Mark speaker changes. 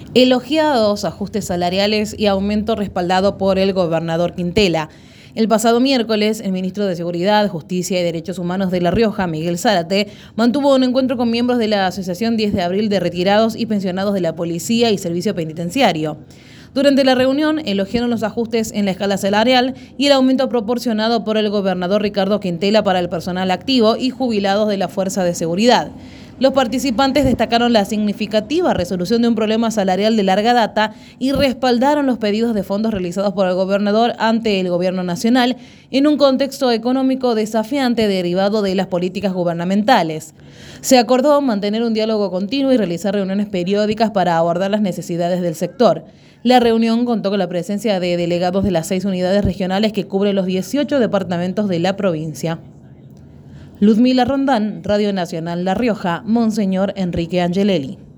Speaker 1: Elogiados ajustes salariales y aumento respaldado por el gobernador Quintela. El pasado miércoles, el ministro de Seguridad, Justicia y Derechos Humanos de La Rioja, Miguel Zárate, mantuvo un encuentro con miembros de la Asociación 10 de Abril de Retirados y Pensionados de la Policía y Servicio Penitenciario. Durante la reunión, elogiaron los ajustes en la escala salarial y el aumento proporcionado por el gobernador Ricardo Quintela para el personal activo y jubilados de la Fuerza de Seguridad. Los participantes destacaron la significativa resolución de un problema salarial de larga data y respaldaron los pedidos de fondos realizados por el gobernador ante el gobierno nacional en un contexto económico desafiante derivado de las políticas gubernamentales. Se acordó mantener un diálogo continuo y realizar reuniones periódicas para abordar las necesidades del sector. La reunión contó con la presencia de delegados de las 6 unidades regionales que cubren los 18 departamentos de la provincia. Ludmila Rondán, Radio Nacional La Rioja, Monseñor Enrique Angelelli.